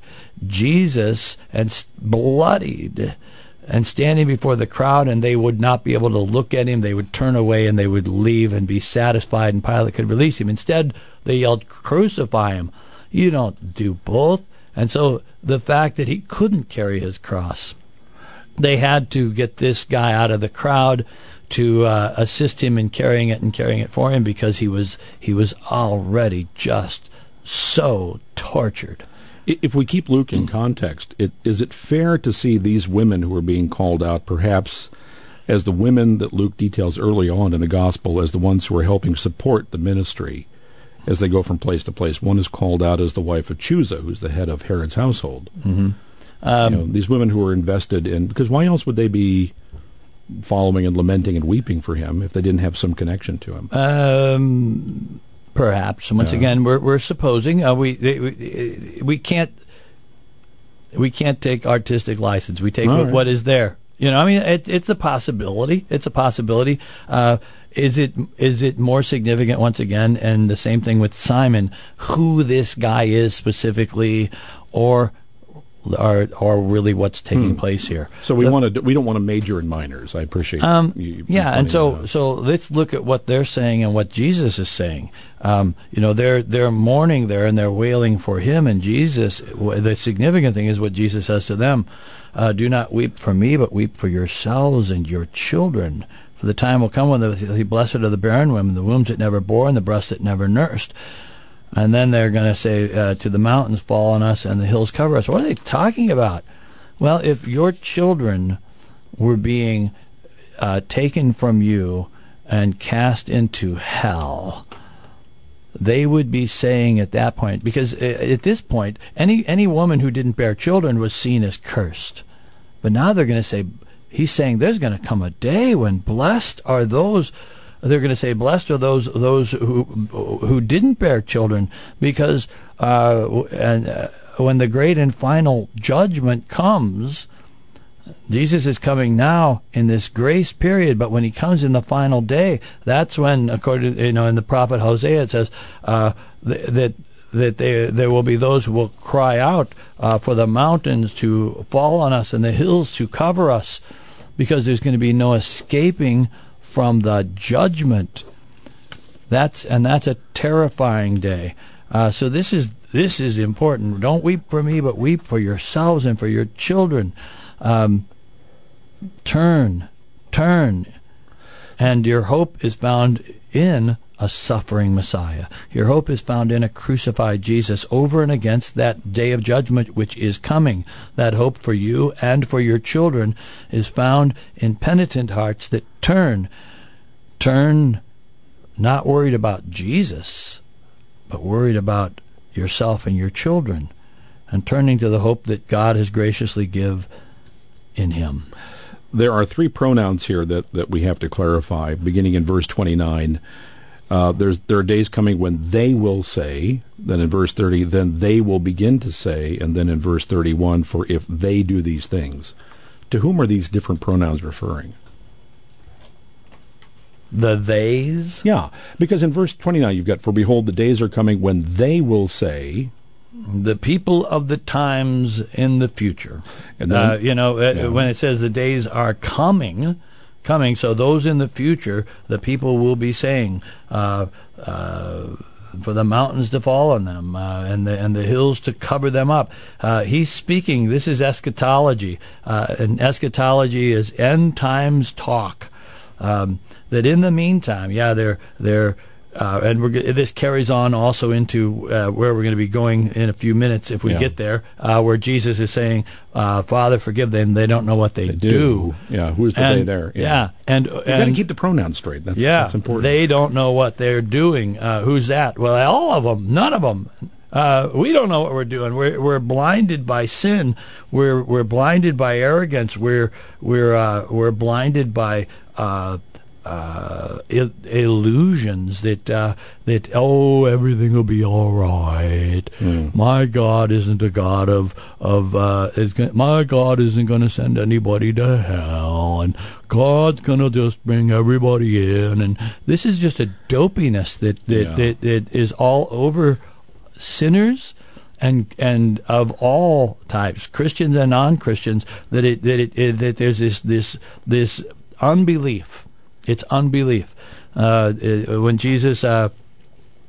Jesus and st- bloodied and standing before the crowd, and they would not be able to look at him. They would turn away and they would leave and be satisfied, and Pilate could release him. Instead, they yelled, "Crucify him." You don't do both. And so the fact that he couldn't carry his cross, they had to get this guy out of the crowd to uh, assist him in carrying it and carrying it for him, because he was he was already just so tortured. If we keep Luke in context, it, is it fair to see these women who are being called out perhaps as the women that Luke details early on in the gospel as the ones who are helping support the ministry as they go from place to place? One is called out as the wife of Chusa, who's the head of Herod's household. Mm-hmm. Um, you know, these women who are invested in, because why else would they be following and lamenting and weeping for him if they didn't have some connection to him? Um, perhaps. Once uh, again, we're we're supposing uh, we, we we can't we can't take artistic license. We take what, right. what is there. You know, I mean, it, it's a possibility. It's a possibility. Uh, is it is it more significant once again? And the same thing with Simon, who this guy is specifically, or or or really what's taking hmm. place here. So we the, want to we don't want to major in minors. I appreciate. Um, you, you yeah, and so that. so let's look at what they're saying and what Jesus is saying. Um, you know, they're they're mourning there and they're wailing for him and Jesus. The significant thing is what Jesus says to them: uh, "Do not weep for me, but weep for yourselves and your children. For the time will come when the blessed are the barren women, the wombs that never bore, and the breasts that never nursed." And then they're going to say, uh, to the mountains fall on us and the hills cover us. What are they talking about? Well, if your children were being uh, taken from you and cast into hell, they would be saying at that point, because at this point, any any woman who didn't bear children was seen as cursed. But now they're going to say, he's saying there's going to come a day when blessed are those. They're going to say, "Blessed are those those who who didn't bear children," because uh, and uh, when the great and final judgment comes, Jesus is coming now in this grace period. But when he comes in the final day, that's when, according to, you know, in the prophet Hosea, it says uh, th- that that they, there will be those who will cry out uh, for the mountains to fall on us and the hills to cover us, because there's going to be no escaping from the judgment. That's and that's a terrifying day. Uh, so this is this is important. Don't weep for me, but weep for yourselves and for your children. Um, turn, turn, and your hope is found in a suffering Messiah. Your hope is found in a crucified Jesus, over and against that day of judgment which is coming. That hope for you and for your children is found in penitent hearts that turn. Turn, not worried about Jesus, but worried about yourself and your children, and turning to the hope that God has graciously give in him. There are three pronouns here that, that we have to clarify, beginning in verse twenty-nine. Uh, there's there are days coming when they will say, then in verse thirty, then they will begin to say, and then in verse thirty-one, for if they do these things. To whom are these different pronouns referring? The theys? Yeah, because in verse twenty-nine you've got, for behold, the days are coming when they will say. The people of the times in the future. And then, uh, you know, yeah. when it says the days are coming, coming, so those in the future, the people will be saying, uh, uh, for the mountains to fall on them, uh, and the and the hills to cover them up. Uh, he's speaking. This is eschatology, uh, and eschatology is end times talk. Um, that in the meantime, yeah, they're they're. Uh, and we're, this carries on also into uh, where we're going to be going in a few minutes if we yeah. get there, uh, where Jesus is saying, uh, "Father, forgive them; they don't know what they, they do. do." Yeah, who's the and, they there? Yeah, yeah. and you and got to keep the pronouns straight. That's, yeah, that's important. They don't know what they're doing. Uh, who's that? Well, all of them. None of them. Uh, we don't know what we're doing. We're we're blinded by sin. We're we're blinded by arrogance. We're we're uh, we're blinded by. Uh, Uh, il- illusions that uh, that oh, everything will be all right. Mm. My God isn't a God of of uh, is gonna, my God isn't going to send anybody to hell, and God's going to just bring everybody in. And this is just a dopiness that that, yeah. that that is all over sinners. And and of all types, Christians and non-Christians, that it that it, it that there's this this this unbelief. It's unbelief. Uh, it, when Jesus uh,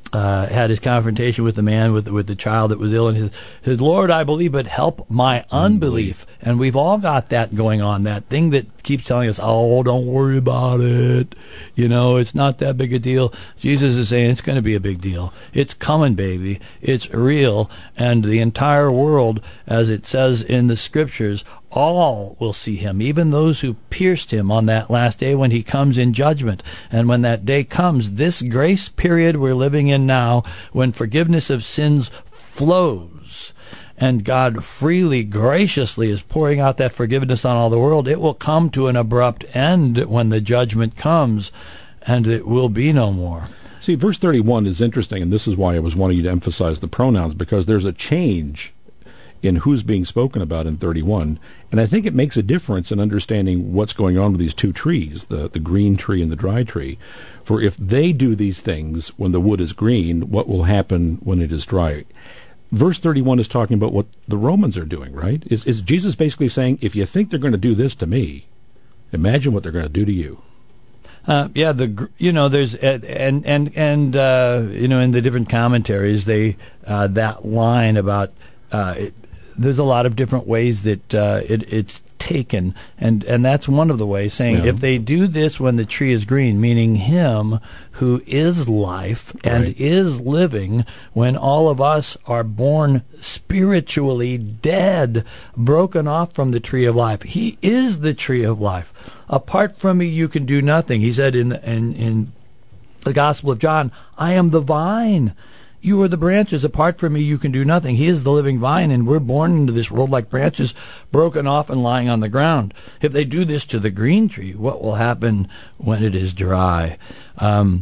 uh, had his confrontation with the man with with the child that was ill, and he said, "Lord, I believe, but help my unbelief." And we've all got that going on, that thing that keeps telling us, "Oh, don't worry about it. You know, it's not that big a deal." Jesus is saying it's going to be a big deal. It's coming, baby. It's real, and the entire world, as it says in the Scriptures, all will see him, even those who pierced him on that last day when he comes in judgment. And when that day comes, this grace period we're living in now, when forgiveness of sins flows, and God freely, graciously is pouring out that forgiveness on all the world, it will come to an abrupt end when the judgment comes, and it will be no more. See, verse thirty-one is interesting, and this is why I was wanting you to emphasize the pronouns, because there's a change in who's being spoken about in thirty-one, and I think it makes a difference in understanding what's going on with these two trees, the, the green tree and the dry tree. For if they do these things when the wood is green, what will happen when it is dry? Verse thirty-one is talking about what the Romans are doing, right? Is, is Jesus basically saying, if you think they're going to do this to me, imagine what they're going to do to you? Uh, yeah, the you know there's uh, and and and uh, you know in the different commentaries they uh, that line about uh, it, there's a lot of different ways that uh, it, it's taken, and and that's one of the ways, saying, yeah, if they do this when the tree is green, meaning him who is life and right. is living, when all of us are born spiritually dead, broken off from the tree of life. He is the tree of life. Apart from me, you can do nothing. He said in in, in the Gospel of John, I am the vine. You are the branches. Apart from me, you can do nothing. He is the living vine, and we're born into this world like branches, broken off and lying on the ground. If they do this to the green tree, what will happen when it is dry? Um,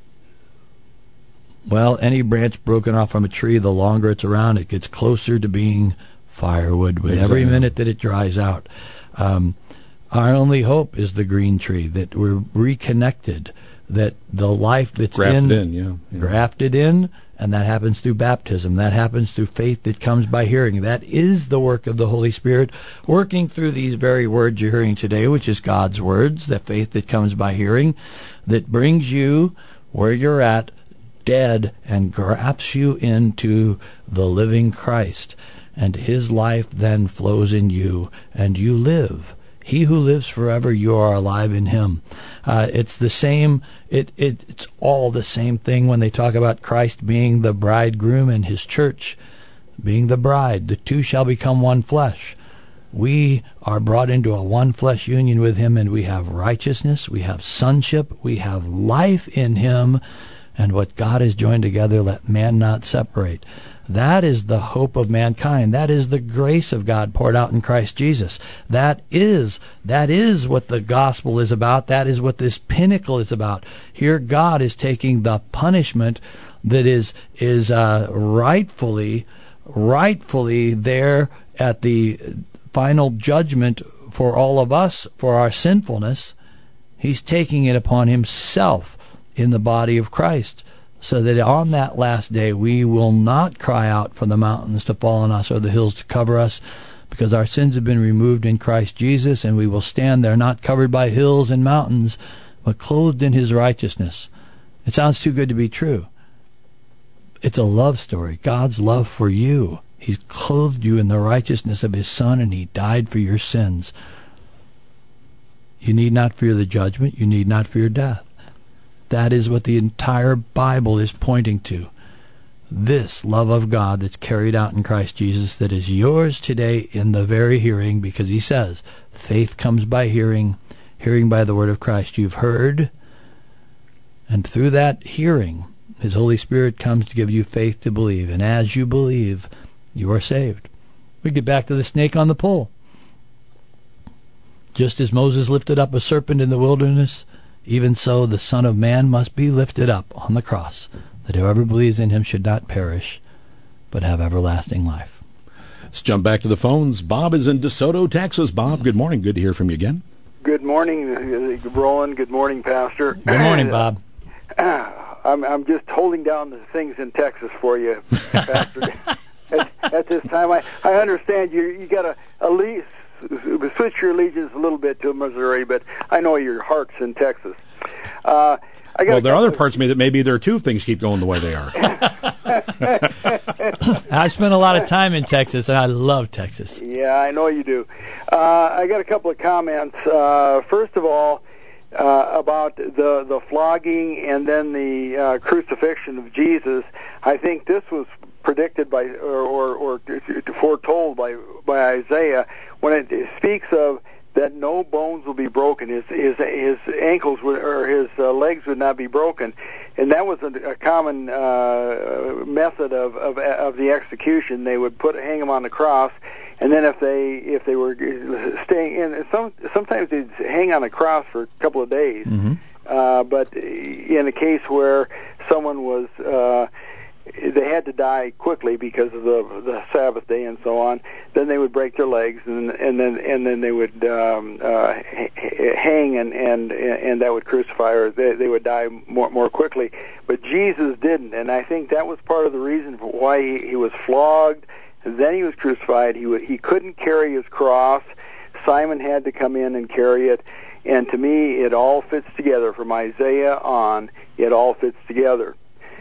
well, any branch broken off from a tree, the longer it's around, it gets closer to being firewood with exactly. every minute that it dries out. Um, our only hope is the green tree, that we're reconnected, that the life that's grafted in, in yeah, yeah. grafted in, and that happens through baptism. That happens through faith that comes by hearing. That is the work of the Holy Spirit, working through these very words you're hearing today, which is God's words, the faith that comes by hearing, that brings you where you're at, dead, and grafts you into the living Christ. And his life then flows in you, and you live. He who lives forever, you are alive in him. Uh, it's the same, it, it it's all the same thing when they talk about Christ being the bridegroom and his church being the bride. The two shall become one flesh. We are brought into a one flesh union with him, and we have righteousness, we have sonship, we have life in him, and what God has joined together, let man not separate. That is the hope of mankind. That is the grace of God poured out in Christ Jesus. That is, that is what the gospel is about. That is what this pinnacle is about. Here God is taking the punishment that is is uh, rightfully, rightfully there at the final judgment for all of us, for our sinfulness. He's taking it upon himself in the body of Christ, so that on that last day we will not cry out for the mountains to fall on us or the hills to cover us, because our sins have been removed in Christ Jesus, and we will stand there not covered by hills and mountains, but clothed in his righteousness. It sounds too good to be true. It's a love story. God's love for you. He's clothed you in the righteousness of his Son, and he died for your sins. You need not fear the judgment. You need not fear death. That is what the entire Bible is pointing to. This love of God that's carried out in Christ Jesus, that is yours today in the very hearing, because he says, faith comes by hearing, hearing by the word of Christ. You've heard, and through that hearing, his Holy Spirit comes to give you faith to believe. And as you believe, you are saved. We get back to the snake on the pole. Just as Moses lifted up a serpent in the wilderness, even so the Son of Man must be lifted up on the cross, that whoever believes in him should not perish, but have everlasting life. Let's jump back to the phones. Bob is in DeSoto, Texas. Bob, good morning. Good to hear from you again. Good morning, Roland. Good morning, Pastor. Good morning, Bob. Uh, I'm, I'm just holding down the things in Texas for you, Pastor. at, at this time, I, I understand you you got to at least switch your allegiance a little bit to Missouri, but I know your heart's in Texas. Uh, I got well, there are other parts of me that maybe there are two things keep going the way they are. I spent a lot of time in Texas, and I love Texas. Yeah, I know you do. Uh, I got a couple of comments. Uh, first of all, uh, about the the flogging and then the uh, crucifixion of Jesus. I think this was predicted by or, or, or foretold by by Isaiah when it speaks of that no bones will be broken. His his his ankles would, or his uh, legs would not be broken, and that was a, a common uh, method of, of of the execution. They would put hang him on the cross, and then if they if they were staying in, some sometimes they'd hang on the cross for a couple of days. Mm-hmm. Uh, but in a case where someone was uh, they had to die quickly because of the the Sabbath day and so on, then they would break their legs and and then and then they would um, uh, hang and and and that would crucify, or they, they would die more more quickly. But Jesus didn't, and I think that was part of the reason for why he, he was flogged. And then he was crucified. He would, he couldn't carry his cross. Simon had to come in and carry it. And to me, it all fits together. From Isaiah on, it all fits together.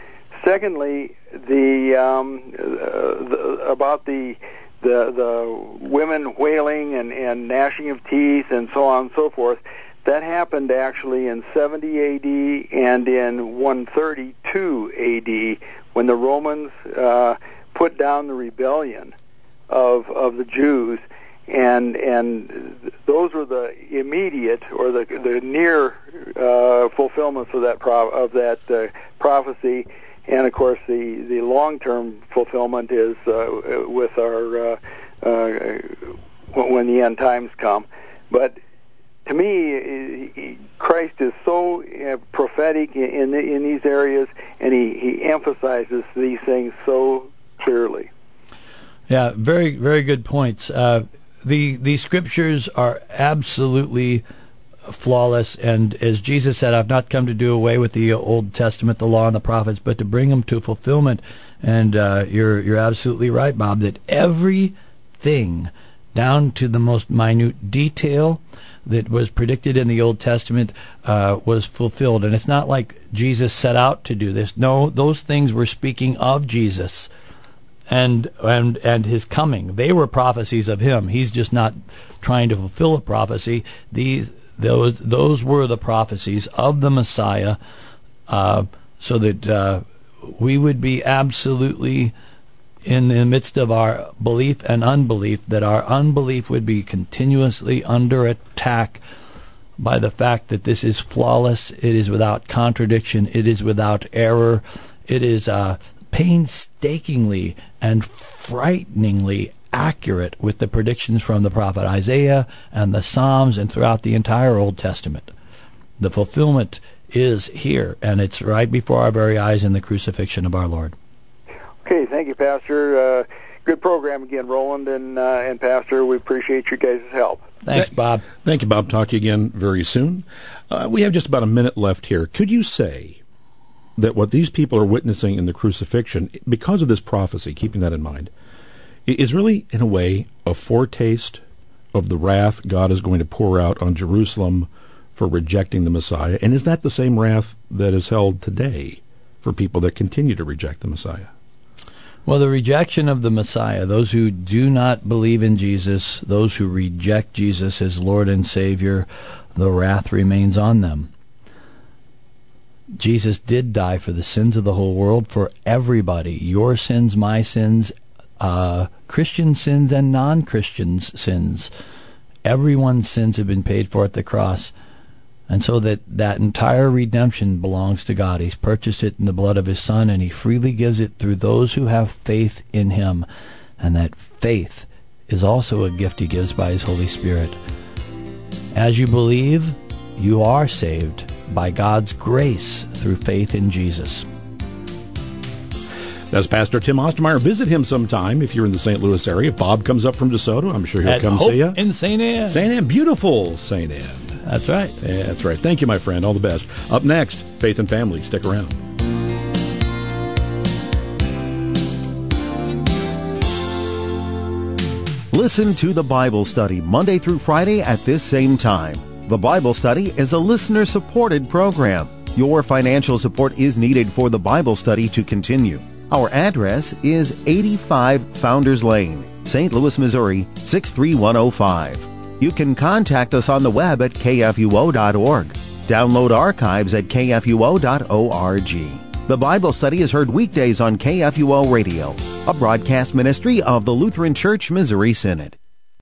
Secondly, the, um, uh, the about the, the the women wailing and, and gnashing of teeth and so on and so forth, that happened actually in seventy A D and in one thirty-two A D when the Romans uh, put down the rebellion of of the Jews, and and those were the immediate or the the near uh, fulfillments of that pro- of that uh, prophecy. And of course, the, the long-term fulfillment is uh, with our uh, uh, when the end times come. But to me, Christ is so uh, prophetic in the, in these areas, and he, he emphasizes these things so clearly. Yeah, very very good points. Uh, the the scriptures are absolutely flawless, and as Jesus said, I've not come to do away with the Old Testament, the law and the prophets, but to bring them to fulfillment. And uh, you're you're absolutely right, Bob, that everything down to the most minute detail that was predicted in the Old Testament uh, was fulfilled. And it's not like Jesus set out to do this. No, those things were speaking of Jesus and and and his coming. They were prophecies of him. He's just not trying to fulfill a prophecy. These Those those were the prophecies of the Messiah, uh, so that uh, we would be absolutely in the midst of our belief and unbelief, that our unbelief would be continuously under attack by the fact that this is flawless, it is without contradiction, it is without error, it is uh, painstakingly and frighteningly accurate with the predictions from the prophet Isaiah and the Psalms and throughout the entire Old Testament. The fulfillment is here, and it's right before our very eyes in the crucifixion of our Lord. Okay, thank you, Pastor. Uh, good program again, Roland and uh, and Pastor. We appreciate your guys' help. Thanks, Bob. Thank you, Bob. Talk to you again very soon. Uh, we have just about a minute left here. Could you say that what these people are witnessing in the crucifixion, because of this prophecy, keeping that in mind, is really, in a way, a foretaste of the wrath God is going to pour out on Jerusalem for rejecting the Messiah? And is that the same wrath that is held today for people that continue to reject the Messiah? Well, the rejection of the Messiah, those who do not believe in Jesus, those who reject Jesus as Lord and Savior, the wrath remains on them. Jesus did die for the sins of the whole world, for everybody, your sins, my sins, Uh, Christian sins and non-Christian sins. Everyone's sins have been paid for at the cross. And so that, that entire redemption belongs to God. He's purchased it in the blood of his Son, and he freely gives it through those who have faith in him. And that faith is also a gift he gives by his Holy Spirit. As you believe, you are saved by God's grace through faith in Jesus. That's Pastor Tim Ostermeyer. Visit him sometime if you're in the Saint Louis area. If Bob comes up from DeSoto, I'm sure he'll At come Hope see you. in Saint Anne. Saint Anne, beautiful Saint Anne. That's right. Yeah, that's right. Thank you, my friend. All the best. Up next, Faith and Family. Stick around. Listen to the Bible Study Monday through Friday at this same time. The Bible Study is a listener-supported program. Your financial support is needed for the Bible study to continue. Our address is eighty-five Founders Lane, Saint Louis, Missouri, six three one oh five. You can contact us on the web at k f u o dot org. Download archives at k f u o dot org. The Bible study is heard weekdays on K F U O Radio, a broadcast ministry of the Lutheran Church Missouri Synod.